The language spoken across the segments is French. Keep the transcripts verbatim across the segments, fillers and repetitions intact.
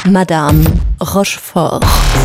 Madame Rochefort.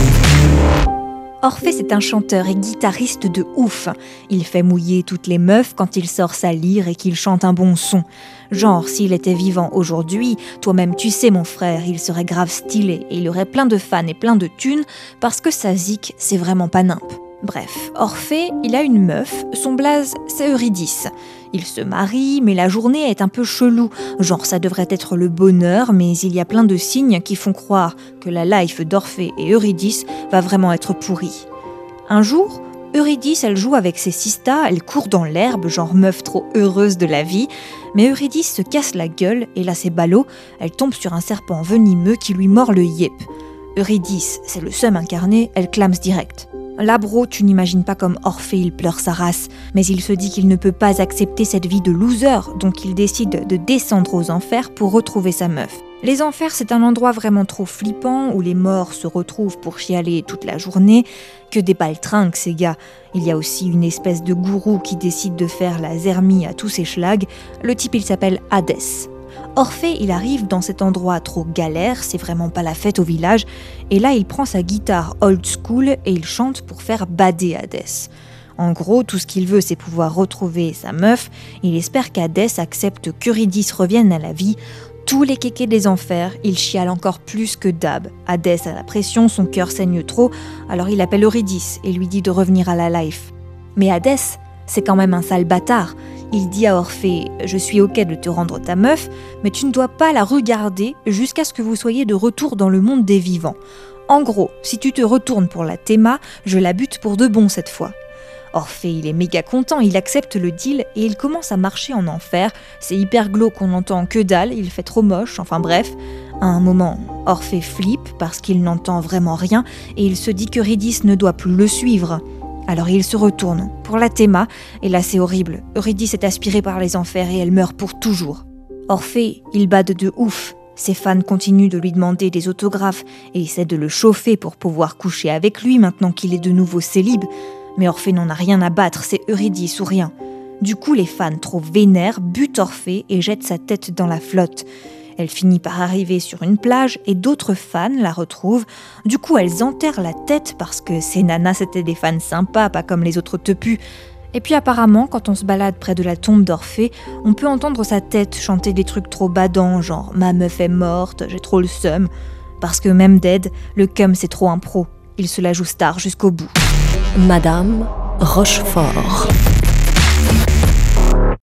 Orphée, c'est un chanteur et guitariste de ouf. Il fait mouiller toutes les meufs quand il sort sa lyre et qu'il chante un bon son. Genre, s'il était vivant aujourd'hui, toi-même tu sais mon frère, il serait grave stylé et il aurait plein de fans et plein de thunes parce que sa zik, c'est vraiment pas nimp. Bref, Orphée, il a une meuf, son blaze, c'est Eurydice. Il se marie, mais la journée est un peu chelou. Genre, ça devrait être le bonheur, mais il y a plein de signes qui font croire que la life d'Orphée et Eurydice va vraiment être pourrie. Un jour, Eurydice, elle joue avec ses sistas, elle court dans l'herbe, genre meuf trop heureuse de la vie. Mais Eurydice se casse la gueule, et là c'est ballot, elle tombe sur un serpent venimeux qui lui mord le yep. Eurydice, c'est le seum incarné, elle clame direct. Là, bro, tu n'imagines pas comme Orphée, il pleure sa race, mais il se dit qu'il ne peut pas accepter cette vie de loser, donc il décide de descendre aux enfers pour retrouver sa meuf. Les enfers, c'est un endroit vraiment trop flippant, où les morts se retrouvent pour chialer toute la journée, que des baltringues ces gars. Il y a aussi une espèce de gourou qui décide de faire la zermie à tous ses schlags, le type il s'appelle Hadès. Orphée, il arrive dans cet endroit trop galère, c'est vraiment pas la fête au village, et là il prend sa guitare old school et il chante pour faire bader Hadès. En gros, tout ce qu'il veut c'est pouvoir retrouver sa meuf, il espère qu'Hadès accepte qu'Eurydice revienne à la vie. Tous les kékés des enfers, il chiale encore plus que d'hab. Hadès a la pression, son cœur saigne trop, alors il appelle Eurydice et lui dit de revenir à la life. Mais Hadès, c'est quand même un sale bâtard. Il dit à Orphée « Je suis ok de te rendre ta meuf, mais tu ne dois pas la regarder jusqu'à ce que vous soyez de retour dans le monde des vivants. En gros, si tu te retournes pour la Théma, je la bute pour de bon cette fois. » Orphée, il est méga content, il accepte le deal et il commence à marcher en enfer. C'est hyper glauque, on n'entend que dalle, il fait trop moche, enfin bref. À un moment, Orphée flippe parce qu'il n'entend vraiment rien et il se dit qu'Eurydice ne doit plus le suivre. Alors il se retourne pour la Théma, et là c'est horrible. Eurydice est aspirée par les enfers et elle meurt pour toujours. Orphée, il bade de ouf. Ses fans continuent de lui demander des autographes et essaient de le chauffer pour pouvoir coucher avec lui maintenant qu'il est de nouveau célib. Mais Orphée n'en a rien à battre, c'est Eurydice ou rien. Du coup, les fans trop vénères butent Orphée et jettent sa tête dans la flotte. Elle finit par arriver sur une plage et d'autres fans la retrouvent. Du coup, elles enterrent la tête parce que ces nanas, c'était des fans sympas, pas comme les autres teupus. Et puis apparemment, quand on se balade près de la tombe d'Orphée, on peut entendre sa tête chanter des trucs trop badants, genre « Ma meuf est morte, j'ai trop le seum ». Parce que même dead, le cum c'est trop un pro. Il se la joue star jusqu'au bout. Madame Rochefort.